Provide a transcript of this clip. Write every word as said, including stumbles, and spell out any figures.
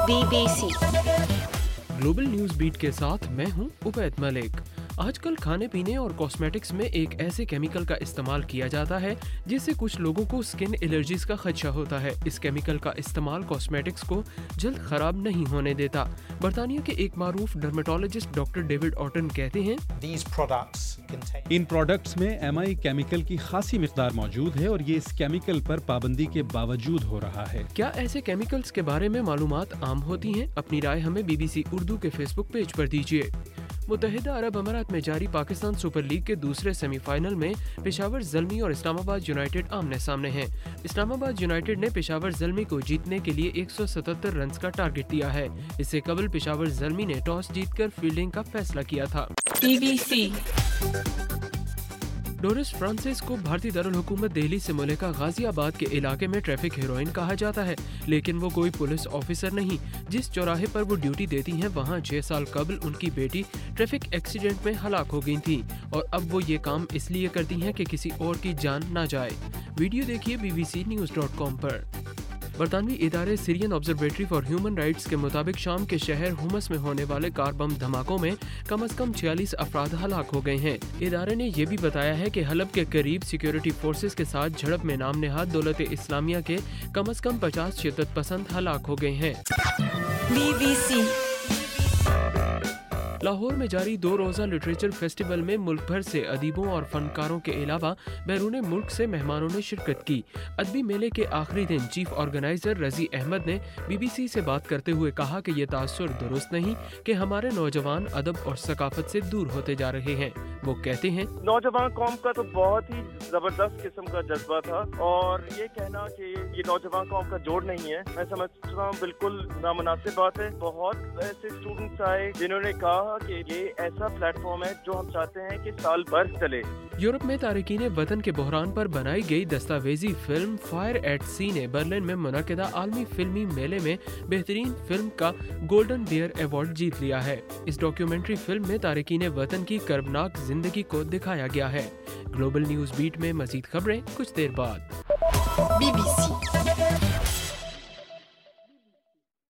Be B C global news beat के साथ मैं हूं उबैद मलिक। आजकल खाने पीने और कॉस्मेटिक्स में एक ऐसे केमिकल का इस्तेमाल किया जाता है जिससे कुछ लोगों को स्किन एलर्जीज का खदशा होता है। इस केमिकल का इस्तेमाल कॉस्मेटिक्स को जल्द खराब नहीं होने देता। बरतानिया के एक मारूफ डर्मेटोलॉजिस्ट डॉक्टर डेविड ऑटन कहते हैं, इन प्रोडक्ट्स में एम आई केमिकल की खासी मिकदार मौजूद है और ये इस केमिकल पर पाबंदी के बावजूद हो रहा है। क्या ऐसे केमिकल्स के बारे में मालूमात आम होती हैं? अपनी राय हमें बी बी सी उर्दू के फेसबुक पेज पर दीजिए। मुत्तहिदा अरब अमारात में जारी पाकिस्तान सुपर लीग के दूसरे सेमीफाइनल में पेशावर ज़ल्मी और इस्लामाबाद यूनाइटेड आमने सामने हैं। इस्लामाबाद यूनाइटेड ने पेशावर ज़ल्मी को जीतने के लिए एक सौ सतहत्तर रन का टारगेट दिया है। इससे कबल पेशावर ज़ल्मी ने टॉस जीतकर फील्डिंग का फैसला किया था। B B C Doris Francis को भारतीय दारुल हुकूमत दिल्ली से मुल्का गाजियाबाद के इलाके में ट्रैफिक हीरोइन कहा जाता है, लेकिन वो कोई पुलिस ऑफिसर नहीं। जिस चौराहे पर वो ड्यूटी देती हैं वहाँ छह साल कबल उनकी बेटी ट्रैफिक एक्सीडेंट में हलाक हो गई थी और अब वो ये काम इसलिए करती हैं कि किसी और की जान ना जाए। वीडियो देखिए B B C news dot com पर। बरतानवी इदारे Syrian Observatory for Human Rights के मुताबिक शाम के शहर हुमस में होने वाले कार बम धमाकों में कम अज कम छियालीस अफराद हलाक हो गए हैं। इदारे ने यह भी बताया है कि हलब के करीब सिक्योरिटी फोर्सेस के साथ झड़प में नाम नेहाद दौलत इस्लामिया के कम अज कम पचास शिद्दत पसंद हलाक हो गए हैं। बी बी सी लाहौर में जारी दो रोज़ा लिटरेचर फेस्टिवल में मुल्क भर से अदीबों और फनकारों के अलावा बैरून मुल्क से मेहमानों ने शिरकत की। अदबी मेले के आखिरी दिन चीफ ऑर्गेनाइजर रजी अहमद ने बी बी सी से बात करते हुए कहा कि ये तासुर दुरुस्त नहीं कि हमारे नौजवान अदब और सकाफत से दूर होते जा रहे हैं। वो कहते हैं, नौजवान कौम का तो बहुत ही जबरदस्त किस्म का जज्बा था और ये कहना कि ये नौजवान कौम का जोड़ नहीं है, मैं समझता हूँ बिल्कुल नामुनासिब बात है। बहुत ऐसे स्टूडेंट्स आए जिन्होंने कहा कि ये ऐसा प्लेटफॉर्म है जो हम चाहते हैं कि साल भर चले। यूरोप में तारिकीन वतन के बहरान पर बनाई गई दस्तावेजी फिल्म फायर एट सी ने बर्लिन में मुनक़िदा आलमी फिल्मी मेले में बेहतरीन फिल्म का गोल्डन बियर अवार्ड जीत लिया है। इस डॉक्यूमेंट्री फिल्म में तारिकीन वतन की कर्बनाक जिंदगी को दिखाया गया है। ग्लोबल न्यूज बीट में मजीद खबरें कुछ देर बाद। B B